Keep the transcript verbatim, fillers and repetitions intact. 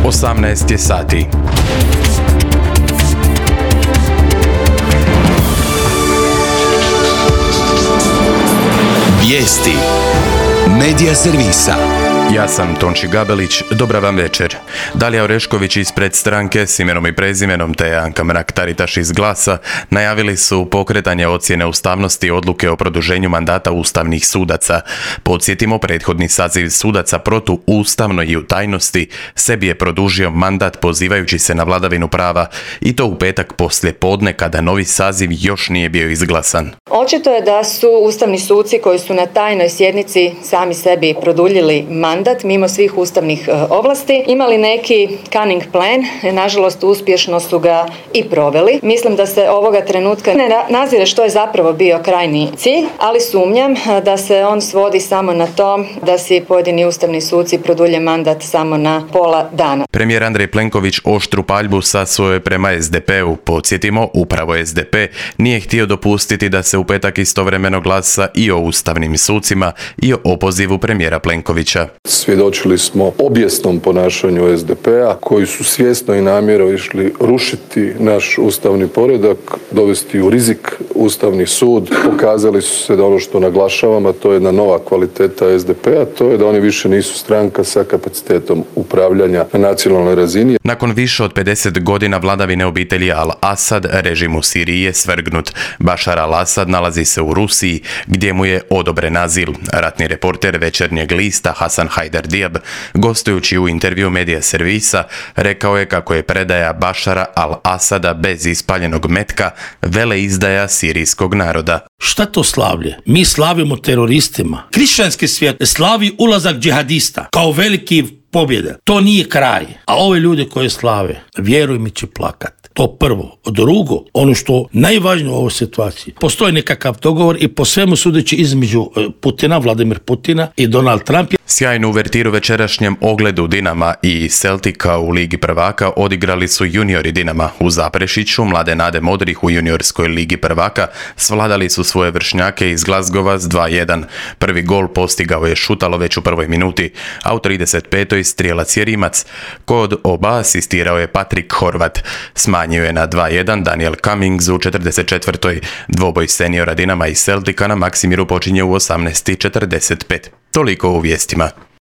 osamnaest je sati. Vijesti Medija servisa. Ja sam Tonči Gabelić, dobra vam večer. Dalija Orešković ispred stranke s imenom i prezimenom te Anka Mrak-Taritaš iz Glasa najavili su pokretanje ocjene ustavnosti odluke o produženju mandata ustavnih sudaca. Podsjetimo, prethodni saziv sudaca protuustavno i u tajnosti sebi je produžio mandat pozivajući se na vladavinu prava i to u petak poslije podne kada novi saziv još nije bio izglasan. Očito je da su ustavni suci koji su na tajnoj sjednici sami sebi produljili mandat mimo svih ustavnih ovlasti imali neki cunning plan, nažalost uspješno su ga i proveli. Mislim da se ovoga trenutka ne nazire što je zapravo bio krajnji cilj, ali sumnjam da se on svodi samo na to da si pojedini ustavni suci produlje mandat samo na pola dana. Premijer Andrej Plenković oštru paljbu sasuo je prema es de pe u. Podsjetimo, upravo es de pe nije htio dopustiti da se u petak istovremeno glasa i o ustavnim sucima i o opozivu premijera Plenkovića. Svjedočili smo obijesnom ponašanju es de pe-a koji su svjesno i namjerno išli rušiti naš ustavni poredak, dovesti u rizik ustavni sud. Pokazali su se da ono što naglašavam, a to je jedna nova kvaliteta es de pe-a, to je da oni više nisu stranka sa kapacitetom upravljanja na nacionalnoj razini. Nakon više od pedeset godina vladavine obitelji Al-Asad, režim u Siriji je svrgnut. Bašar al-Asad nalazi se u Rusiji, gdje mu je odobren azil. Ratni reporter Večernjeg lista Hasan Hajdar-Diab, gostujući u intervju Medija servisa, rekao je kako je predaja Bašara al-Asada bez ispaljenog metka veleizdaja sirijskog naroda. Šta to slavlje? Mi slavimo teroristima. Hrišćanski svijet slavi ulazak džihadista kao veliki pobjede. To nije kraj. A ove ljude koje slave, vjeruj mi, će plakat. To prvo. Drugo, ono što najvažnije u ovoj situaciji, postoji nekakav dogovor i po svemu sudeći između Putina, Vladimir Putina i Donald Trump. Sjajnu uvertiru večerašnjem ogledu Dinama i Celtica u Ligi prvaka odigrali su juniori Dinama. U Zaprešiću mlade nade modrih u juniorskoj Ligi prvaka svladali su svoje vršnjake iz Glazgova s dva jedan. Prvi gol postigao je Šutalo već u prvoj minuti, a u trideset petoj strijelac je Rimac. Kod oba asistirao je Patrik Horvat. Smanjio je na dva jedan Daniel Cummings u četrdeset četvrtoj. Dvoboj seniora Dinama i Celtica na Maksimiru počinje u osamnaest i četrdeset pet. Toliko u vijestima.